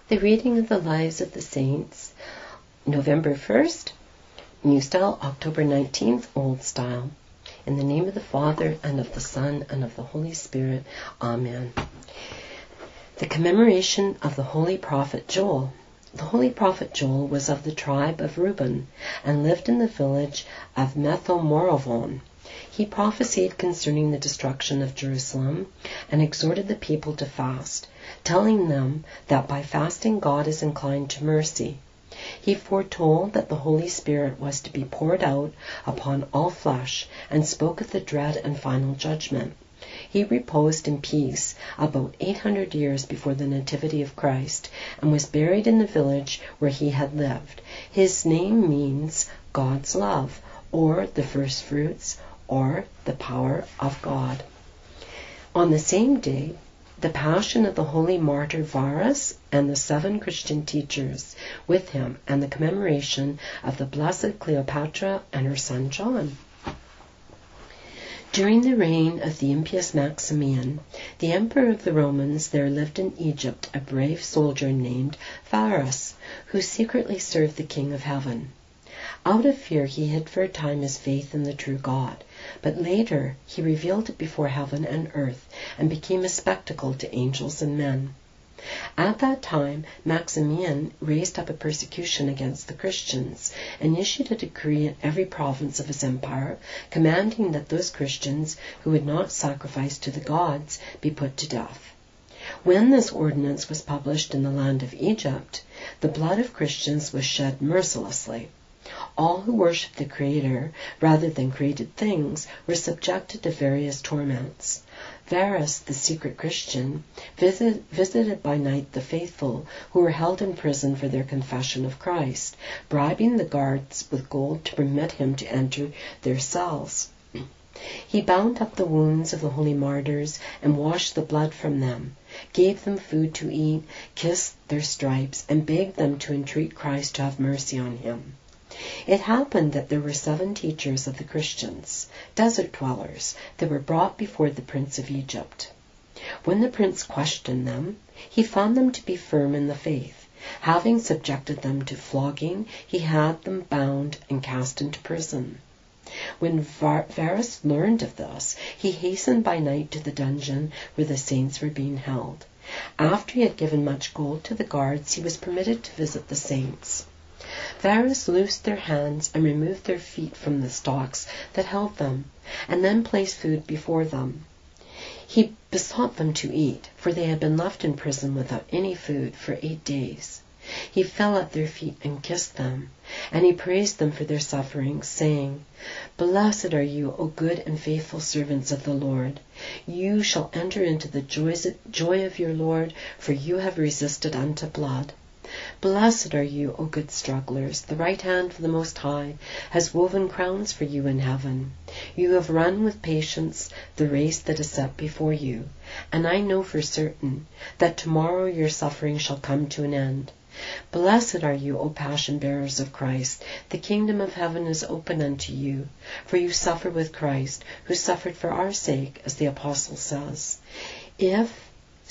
The reading of the Lives of the Saints, November 1st, New Style, October 19th, Old Style. In the name of the Father, and of the Son, and of the Holy Spirit. Amen. The commemoration of the Holy Prophet Joel. The Holy Prophet Joel was of the tribe of Reuben, and lived in the village of Methel-Moravon. He prophesied concerning the destruction of Jerusalem, and exhorted the people to fast, telling them that by fasting God is inclined to mercy. He foretold that the Holy Spirit was to be poured out upon all flesh, and spoke of the dread and final judgment. He reposed in peace about 800 years before the Nativity of Christ, and was buried in the village where he had lived. His name means God's love, or the first fruits, or the power of God. On the same day, the Passion of the holy martyr Varus and the 7 Christian teachers with him, and the commemoration of the Blessed Cleopatra and her son John. During the reign of the impious Maximian, the Emperor of the Romans, there lived in Egypt a brave soldier named Varus, who secretly served the King of Heaven. Out of fear he hid for a time his faith in the true God, but later he revealed it before heaven and earth, and became a spectacle to angels and men. At that time Maximian raised up a persecution against the Christians, and issued a decree in every province of his empire, commanding that those Christians who would not sacrifice to the gods be put to death. When this ordinance was published in the land of Egypt, the blood of Christians was shed mercilessly. All who worshipped the Creator rather than created things were subjected to various torments. Varus, the secret Christian, visited by night the faithful who were held in prison for their confession of Christ, bribing the guards with gold to permit him to enter their cells. He bound up the wounds of the holy martyrs and washed the blood from them, gave them food to eat, kissed their stripes, and begged them to entreat Christ to have mercy on him. It happened that there were 7 teachers of the Christians, desert dwellers, that were brought before the prince of Egypt. When the prince questioned them, he found them to be firm in the faith. Having subjected them to flogging, he had them bound and cast into prison. When Varus learned of this, he hastened by night to the dungeon where the saints were being held. After he had given much gold to the guards, he was permitted to visit the saints. Varus loosed their hands and removed their feet from the stocks that held them, and then placed food before them. He besought them to eat, for they had been left in prison without any food for 8 days. He fell at their feet and kissed them, and he praised them for their sufferings, saying, "Blessed are you, O good and faithful servants of the Lord. You shall enter into the joy of your Lord, for you have resisted unto blood. Blessed are you, O good strugglers. The right hand of the Most High has woven crowns for you in heaven. You have run with patience the race that is set before you, and I know for certain that tomorrow your suffering shall come to an end. Blessed are you, O passion-bearers of Christ. The kingdom of heaven is open unto you, for you suffer with Christ, who suffered for our sake, as the apostle says. If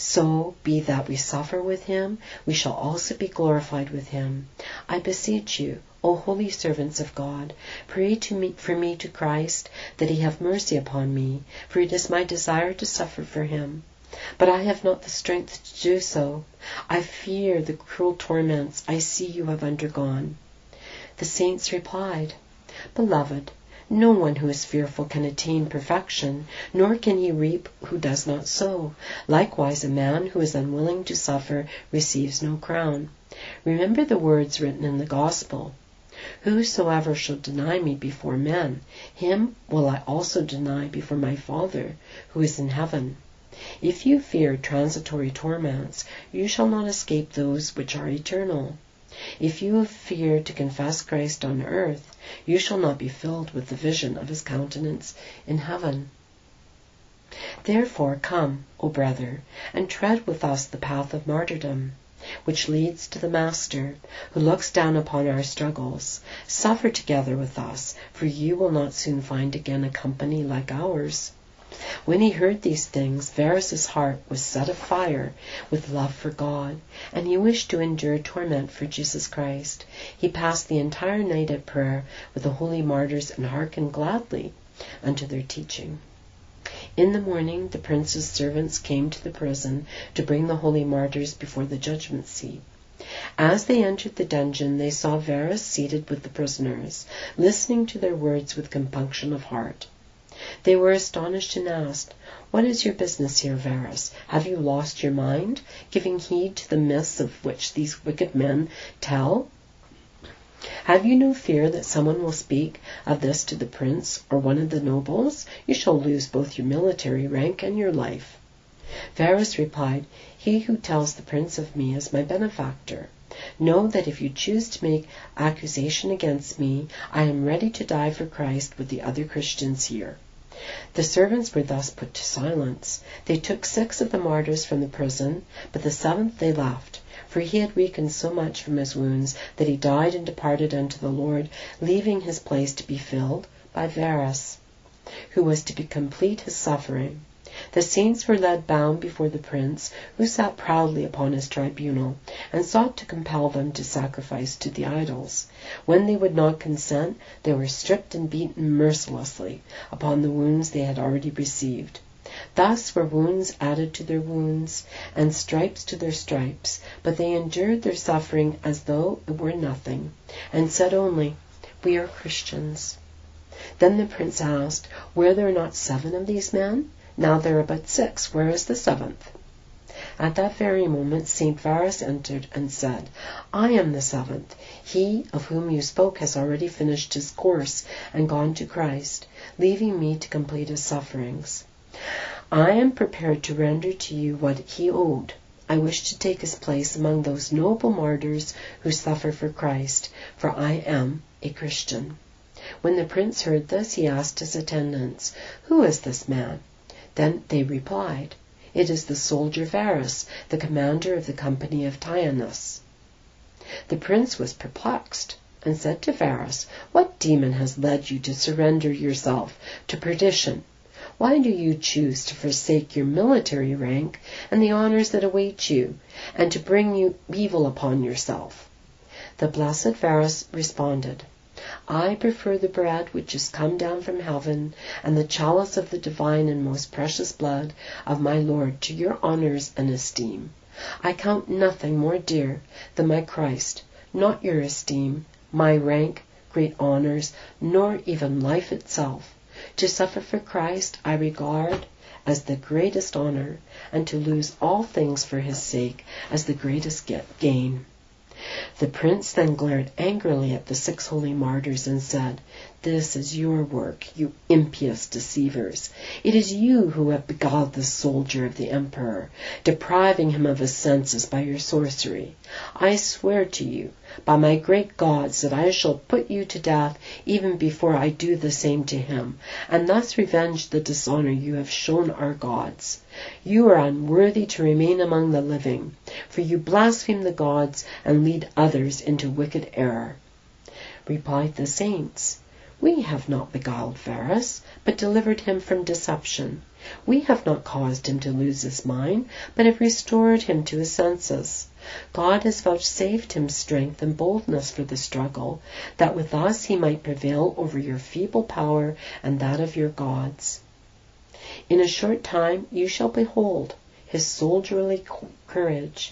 so be that we suffer with him, we shall also be glorified with him. I beseech you, O holy servants of God, pray for me to Christ, that he have mercy upon me, for it is my desire to suffer for him. But I have not the strength to do so. I fear the cruel torments I see you have undergone." The saints replied, "Beloved, no one who is fearful can attain perfection, nor can he reap who does not sow. Likewise, a man who is unwilling to suffer receives no crown. Remember the words written in the Gospel, 'Whosoever shall deny me before men, him will I also deny before my Father who is in heaven.' If you fear transitory torments, you shall not escape those which are eternal. If you fear to confess Christ on earth, you shall not be filled with the vision of his countenance in heaven. Therefore come, O brother, and tread with us the path of martyrdom, which leads to the Master, who looks down upon our struggles. Suffer together with us, for you will not soon find again a company like ours. When he heard these things, Varus's heart was set afire with love for God, and he wished to endure torment for Jesus Christ. He passed the entire night at prayer with the holy martyrs and hearkened gladly unto their teaching. In the morning the prince's servants came to the prison to bring the holy martyrs before the judgment seat. As they entered the dungeon, they saw Varus seated with the prisoners, listening to their words with compunction of heart. They were astonished and asked, "What is your business here, Varus? Have you lost your mind, giving heed to the myths of which these wicked men tell? Have you no fear that someone will speak of this to the prince or one of the nobles? You shall lose both your military rank and your life." Varus replied, "He who tells the prince of me is my benefactor. Know that if you choose to make accusation against me, I am ready to die for Christ with the other Christians here." The servants were thus put to silence. They took 6 of the martyrs from the prison, but the 7th they left, for he had weakened so much from his wounds that he died and departed unto the Lord, leaving his place to be filled by Varus, who was to complete his suffering. The saints were led bound before the prince, who sat proudly upon his tribunal, and sought to compel them to sacrifice to the idols. When they would not consent, they were stripped and beaten mercilessly upon the wounds they had already received. Thus were wounds added to their wounds, and stripes to their stripes, but they endured their suffering as though it were nothing, and said only, "We are Christians." Then the prince asked, "Were there not 7 of these men? Now there are but 6. Where is the 7th? At that very moment St. Varus entered and said, "I am the 7th. He of whom you spoke has already finished his course and gone to Christ, leaving me to complete his sufferings. I am prepared to render to you what he owed. I wish to take his place among those noble martyrs who suffer for Christ, for I am a Christian." When the prince heard this, he asked his attendants, "Who is this man?" Then they replied, "It is the soldier Varus, the commander of the company of Tyanus." The prince was perplexed, and said to Varus, "What demon has led you to surrender yourself to perdition? Why do you choose to forsake your military rank and the honors that await you, and to bring you evil upon yourself?" The blessed Varus responded, "I prefer the bread which is come down from heaven, and the chalice of the divine and most precious blood of my Lord to your honors and esteem. I count nothing more dear than my Christ, not your esteem, my rank, great honors, nor even life itself. To suffer for Christ I regard as the greatest honor, and to lose all things for his sake as the greatest gain." The prince then glared angrily at the 6 holy martyrs and said, "This is your work, you impious deceivers. It is you who have beguiled this soldier of the emperor, depriving him of his senses by your sorcery. I swear to you, by my great gods, that I shall put you to death even before I do the same to him, and thus revenge the dishonor you have shown our gods. You are unworthy to remain among the living, for you blaspheme the gods and lead others into wicked error." Replied the saints, "We have not beguiled Varus, but delivered him from deception. We have not caused him to lose his mind, but have restored him to his senses. God has vouchsafed him strength and boldness for the struggle, that with us he might prevail over your feeble power and that of your gods. In a short time you shall behold his soldierly courage,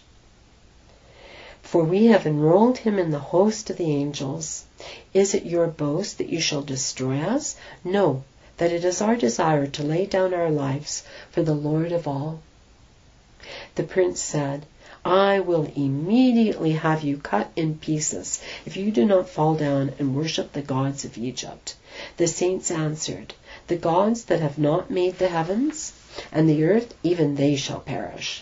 for we have enrolled him in the host of the angels. Is it your boast that you shall destroy us? Know that it is our desire to lay down our lives for the Lord of all." The prince said, "I will immediately have you cut in pieces if you do not fall down and worship the gods of Egypt." The saints answered, "The gods that have not made the heavens and the earth, even they shall perish."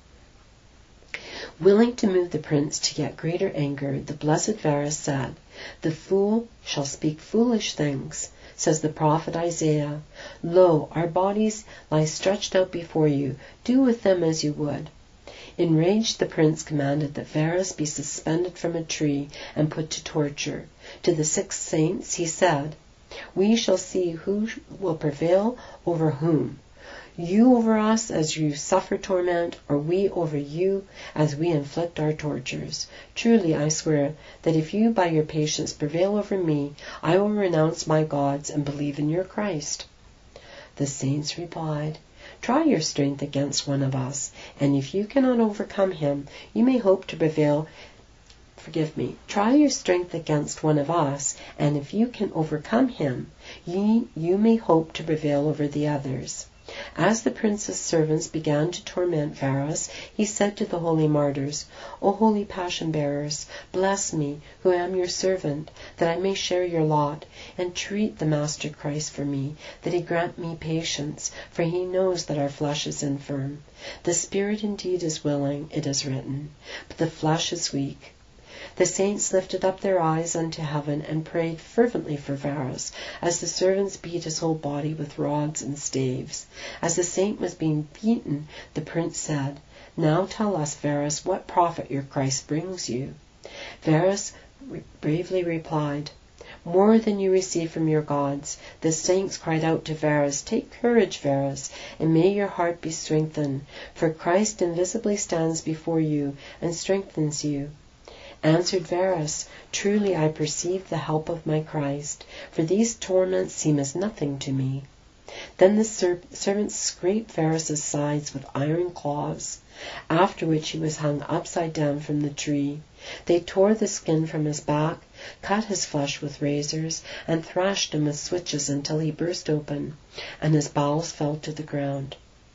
Willing to move the prince to yet greater anger, the blessed Varus said, "The fool shall speak foolish things. Says the prophet Isaiah, 'Lo, our bodies lie stretched out before you. Do with them as you would.'" Enraged, the prince commanded that Varus be suspended from a tree and put to torture. To the 6 saints he said, "We shall see who will prevail over whom. you over us as you suffer torment, or we over you as we inflict our tortures. Truly I swear that if you by your patience prevail over me, I will renounce my gods and believe in your Christ." The saints replied, "Try your strength against one of us, and if you cannot overcome him, you may hope to prevail. Try your strength against one of us, and if you can overcome him, you may hope to prevail over the others." As the prince's servants began to torment Varus, he said to the holy martyrs, "O holy passion-bearers, bless me, who am your servant, that I may share your lot. Entreat the Master Christ for me, that he grant me patience, for he knows that our flesh is infirm. The spirit indeed is willing, it is written, but the flesh is weak." The saints lifted up their eyes unto heaven and prayed fervently for Varus, as the servants beat his whole body with rods and staves. As the saint was being beaten, the prince said, "Now tell us, Varus, what profit your Christ brings you." Varus bravely replied, "More than you receive from your gods." The saints cried out to Varus, "Take courage, Varus, and may your heart be strengthened, for Christ invisibly stands before you and strengthens you." Answered Varus, "Truly I perceive the help of my Christ, for these torments seem as nothing to me." Then the servants scraped Varus's sides with iron claws, after which he was hung upside down from the tree. They tore the skin from his back, cut his flesh with razors, and thrashed him with switches until he burst open, and his bowels fell to the ground.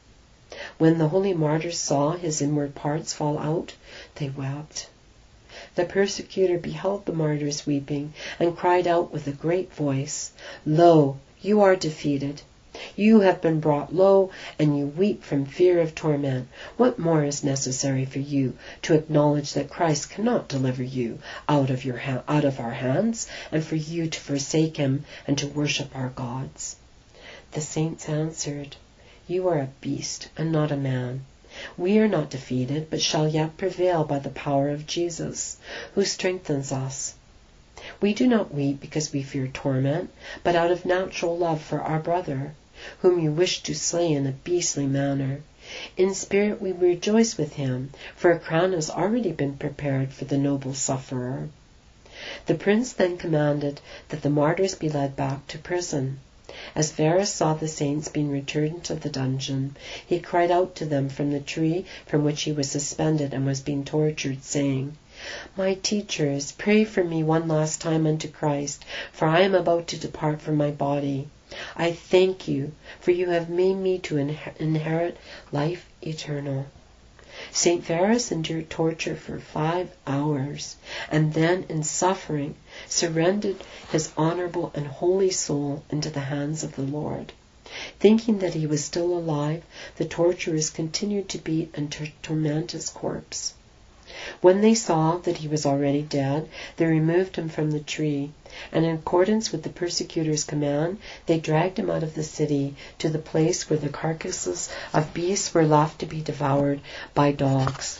When the holy martyrs saw his inward parts fall out, they wept. The persecutor beheld the martyrs weeping, and cried out with a great voice, "Lo, you are defeated. You have been brought low, and you weep from fear of torment. What more is necessary for you to acknowledge that Christ cannot deliver you out of our hands, and for you to forsake him and to worship our gods?" The saints answered, "You are a beast and not a man. We are not defeated, but shall yet prevail by the power of Jesus, who strengthens us. We do not weep because we fear torment, but out of natural love for our brother, whom you wish to slay in a beastly manner. In spirit we rejoice with him, for a crown has already been prepared for the noble sufferer." The prince then commanded that the martyrs be led back to prison. As Varus saw the saints being returned to the dungeon, he cried out to them from the tree from which he was suspended and was being tortured, saying, "My teachers, pray for me one last time unto Christ, for I am about to depart from my body. I thank you, for you have made me to inherit life eternal." St. Varus endured torture for 5 hours, and then, in suffering, surrendered his honorable and holy soul into the hands of the Lord. Thinking that he was still alive, the torturers continued to beat and torment his corpse. When they saw that he was already dead, they removed him from the tree, and in accordance with the persecutor's command, they dragged him out of the city to the place where the carcasses of beasts were left to be devoured by dogs.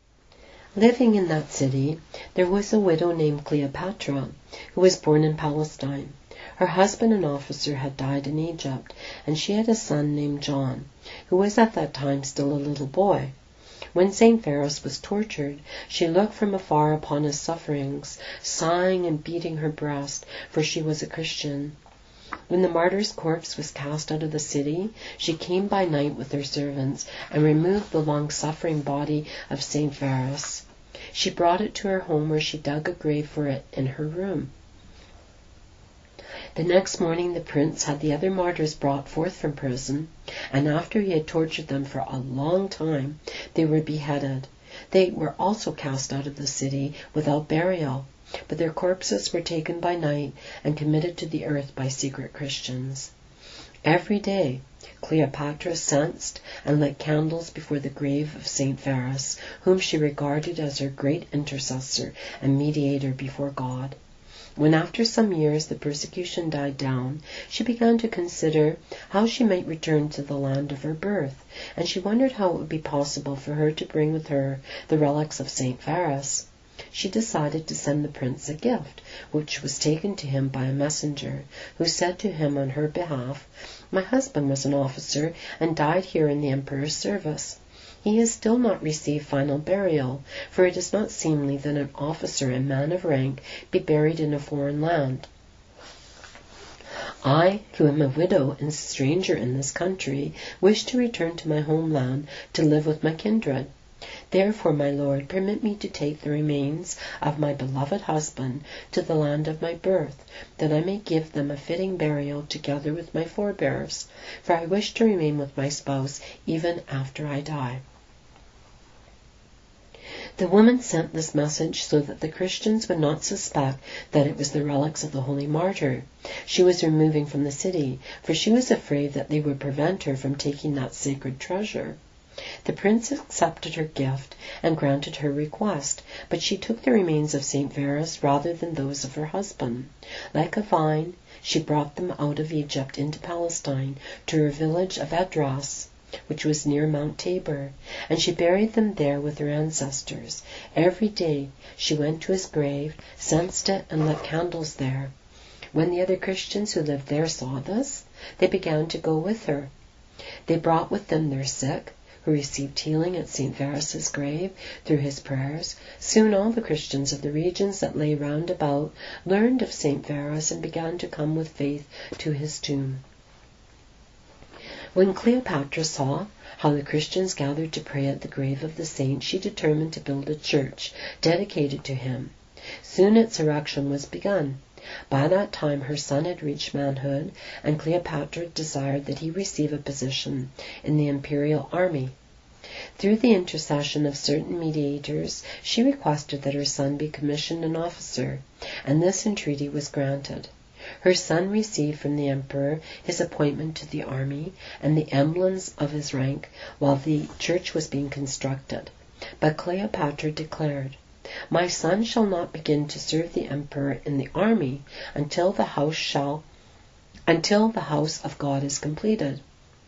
Living in that city, there was a widow named Cleopatra, who was born in Palestine. Her husband, an officer, had died in Egypt, and she had a son named John, who was at that time still a little boy. When St. Varus was tortured, she looked from afar upon his sufferings, sighing and beating her breast, for she was a Christian. When the martyr's corpse was cast out of the city, she came by night with her servants and removed the long-suffering body of St. Varus. She brought it to her home, where she dug a grave for it in her room. The next morning the prince had the other martyrs brought forth from prison, and after he had tortured them for a long time, they were beheaded. They were also cast out of the city without burial, but their corpses were taken by night and committed to the earth by secret Christians. Every day Cleopatra censed and lit candles before the grave of St. Varus, whom she regarded as her great intercessor and mediator before God. When after some years the persecution died down, she began to consider how she might return to the land of her birth, and she wondered how it would be possible for her to bring with her the relics of St. Varus. she decided to send the prince a gift, which was taken to him by a messenger, who said to him on her behalf, "My husband was an officer and died here in the emperor's service. He has still not received final burial, for it is not seemly that an officer and man of rank be buried in a foreign land. I, who am a widow and stranger in this country, wish to return to my homeland to live with my kindred. Therefore, my lord, permit me to take the remains of my beloved husband to the land of my birth, that I may give them a fitting burial together with my forebears, for I wish to remain with my spouse even after I die." The woman sent this message so that the Christians would not suspect that it was the relics of the holy martyr she was removing from the city, for she was afraid that they would prevent her from taking that sacred treasure. The prince accepted her gift and granted her request, but she took the remains of St. Verus rather than those of her husband. Like a vine, she brought them out of Egypt into Palestine to her village of Edras, which was near Mount Tabor, and she buried them there with her ancestors. Every day she went to his grave, censed it, and lit candles there. When the other Christians who lived there saw this, they began to go with her. They brought with them their sick, who received healing at St. Verus's grave through his prayers. Soon all the Christians of the regions that lay round about learned of St. Verus and began to come with faith to his tomb. When Cleopatra saw how the Christians gathered to pray at the grave of the saint, she determined to build a church dedicated to him. Soon its erection was begun. By that time her son had reached manhood, and Cleopatra desired that he receive a position in the imperial army. Through the intercession of certain mediators, she requested that her son be commissioned an officer, and this entreaty was granted. Her son received from the emperor his appointment to the army and the emblems of his rank while the church was being constructed. But Cleopatra declared, "My son shall not begin to serve the emperor in the army until the house of God is completed.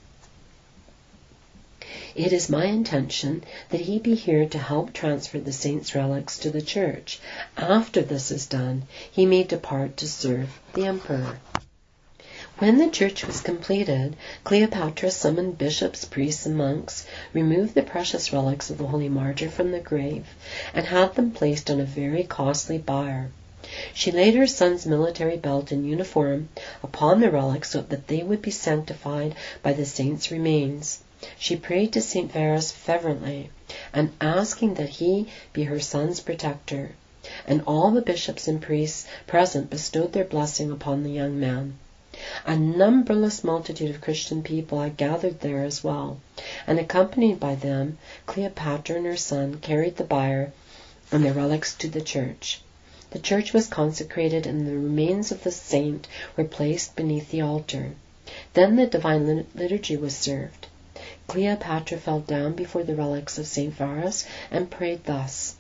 It is my intention that he be here to help transfer the saint's relics to the church. After this is done, he may depart to serve the emperor." When the church was completed, Cleopatra summoned bishops, priests, and monks, removed the precious relics of the holy martyr from the grave, and had them placed on a very costly bier. She laid her son's military belt and uniform upon the relics so that they would be sanctified by the saint's remains. She prayed to St. Verus fervently, and asking that he be her son's protector. And all the bishops and priests present bestowed their blessing upon the young man. A numberless multitude of Christian people had gathered there as well, and accompanied by them, Cleopatra and her son carried the bier and the relics to the church. The church was consecrated, and the remains of the saint were placed beneath the altar. Then the divine liturgy was served. Cleopatra fell down before the relics of St. Verus and prayed thus: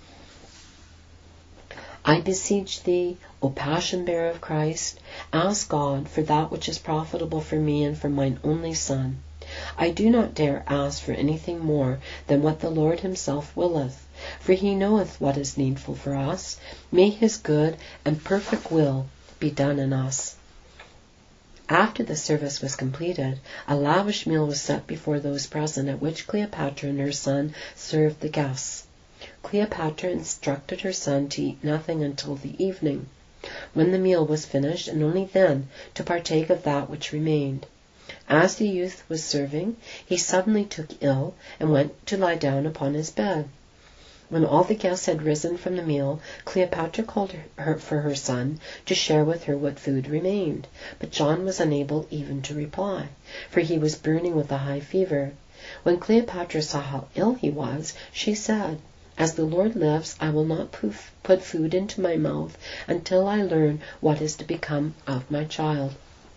"I beseech thee, O Passion-bearer of Christ, ask God for that which is profitable for me and for mine only son. I do not dare ask for anything more than what the Lord himself willeth, for he knoweth what is needful for us. May his good and perfect will be done in us." After the service was completed, a lavish meal was set before those present, at which Cleopatra and her son served the guests. Cleopatra instructed her son to eat nothing until the evening, when the meal was finished, and only then to partake of that which remained. As the youth was serving, he suddenly took ill and went to lie down upon his bed. When all the guests had risen from the meal, Cleopatra called for her son to share with her what food remained, but John was unable even to reply, for he was burning with a high fever. When Cleopatra saw how ill he was, she said, "As the Lord lives, I will not put food into my mouth until I learn what is to become of my child."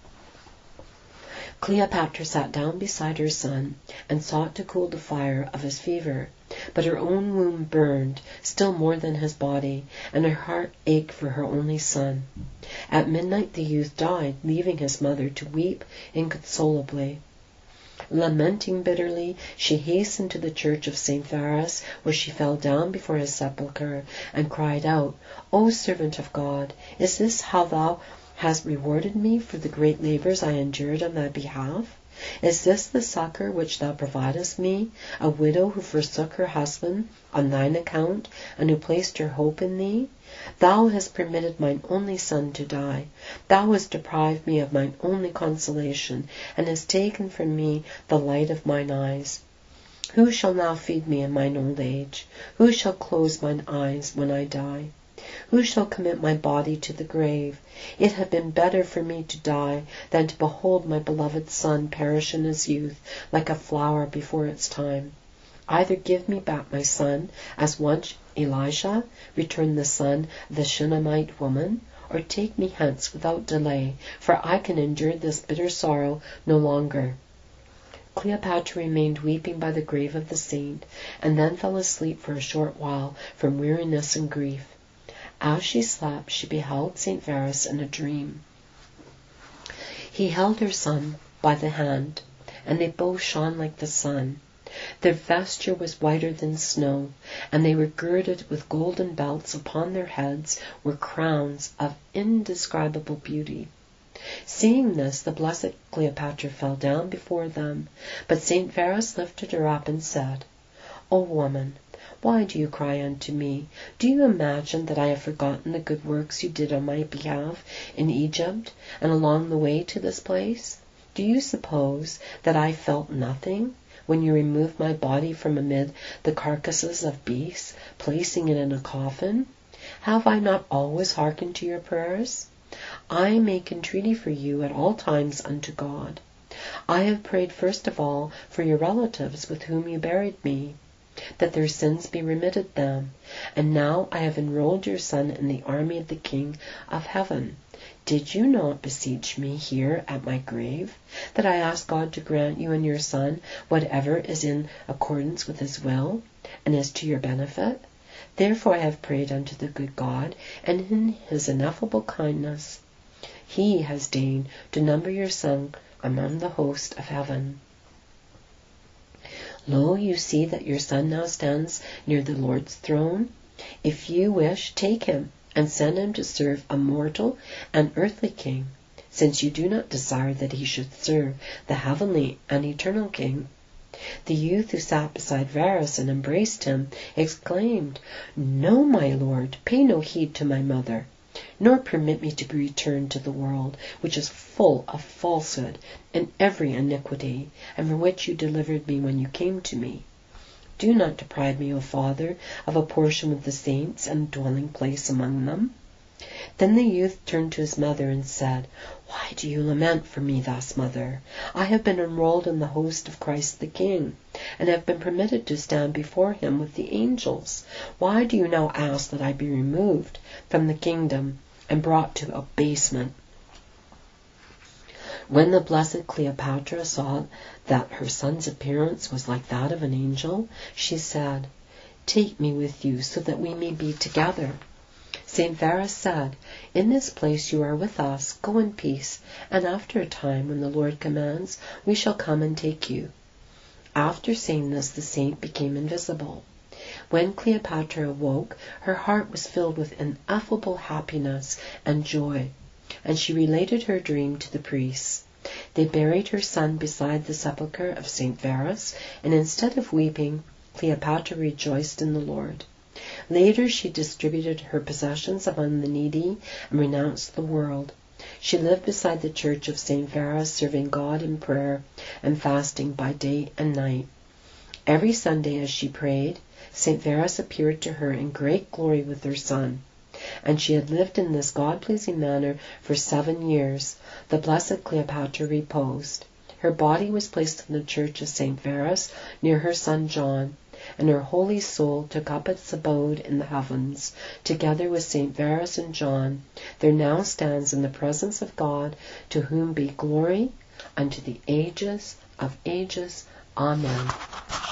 Cleopatra sat down beside her son and sought to cool the fire of his fever, but her own womb burned still more than his body, and her heart ached for her only son. At midnight the youth died, leaving his mother to weep inconsolably. Lamenting bitterly, she hastened to the church of St. Varus, where she fell down before his sepulchre, and cried out, "O servant of God, is this how thou hast rewarded me for the great labours I endured on thy behalf? Is this the succour which thou providest me, a widow who forsook her husband on thine account, and who placed her hope in thee? Thou hast permitted mine only son to die. Thou hast deprived me of mine only consolation, and hast taken from me the light of mine eyes. Who shall now feed me in mine old age? Who shall close mine eyes when I die? Who shall commit my body to the grave? It had been better for me to die than to behold my beloved son perish in his youth like a flower before its time. Either give me back my son, as once Elisha returned the son of the Shunammite woman, or take me hence without delay, for I can endure this bitter sorrow no longer." Cleopatra remained weeping by the grave of the saint, and then fell asleep for a short while from weariness and grief. As she slept, she beheld St. Varus in a dream. He held her son by the hand, and they both shone like the sun. Their vesture was whiter than snow, and they were girded with golden belts. Upon their heads were crowns of indescribable beauty. Seeing this, the blessed Cleopatra fell down before them, but St. Varus lifted her up and said, "O woman, why do you cry unto me? Do you imagine that I have forgotten the good works you did on my behalf in Egypt and along the way to this place? Do you suppose that I felt nothing when you removed my body from amid the carcasses of beasts, placing it in a coffin? Have I not always hearkened to your prayers? I make entreaty for you at all times unto God. I have prayed first of all for your relatives with whom you buried me, that their sins be remitted them. And now I have enrolled your son in the army of the King of Heaven. Did you not beseech me here at my grave, that I ask God to grant you and your son whatever is in accordance with his will, and is to your benefit? Therefore I have prayed unto the good God, and in his ineffable kindness he has deigned to number your son among the host of heaven. Lo, you see that your son now stands near the Lord's throne. If you wish, take him and send him to serve a mortal and earthly king, since you do not desire that he should serve the heavenly and eternal King." The youth who sat beside Varus and embraced him exclaimed, "No, my lord, pay no heed to my mother, nor permit me to be returned to the world, which is full of falsehood and every iniquity, and from which you delivered me when you came to me. Do not deprive me, O Father, of a portion with the saints and a dwelling place among them." Then the youth turned to his mother and said, "Why do you lament for me thus, mother? I have been enrolled in the host of Christ the King, and have been permitted to stand before him with the angels. Why do you now ask that I be removed from the kingdom and brought to abasement?" When the blessed Cleopatra saw that her son's appearance was like that of an angel, she said, "Take me with you, so that we may be together." St. Varus said, "In this place you are with us. Go in peace, and after a time, when the Lord commands, we shall come and take you." After saying this, the saint became invisible. When Cleopatra awoke, her heart was filled with ineffable happiness and joy, and she related her dream to the priests. They buried her son beside the sepulchre of St. Varus, and instead of weeping, Cleopatra rejoiced in the Lord. Later she distributed her possessions among the needy and renounced the world. She lived beside the church of St. Varus, serving God in prayer and fasting by day and night. Every Sunday as she prayed, St. Varus appeared to her in great glory with her son, and she had lived in this God-pleasing manner for 7 years. The blessed Cleopatra reposed. Her body was placed in the church of St. Varus near her son John, and her holy soul took up its abode in the heavens. Together with St. Varus and John, there now stands in the presence of God, to whom be glory unto the ages of ages. Amen.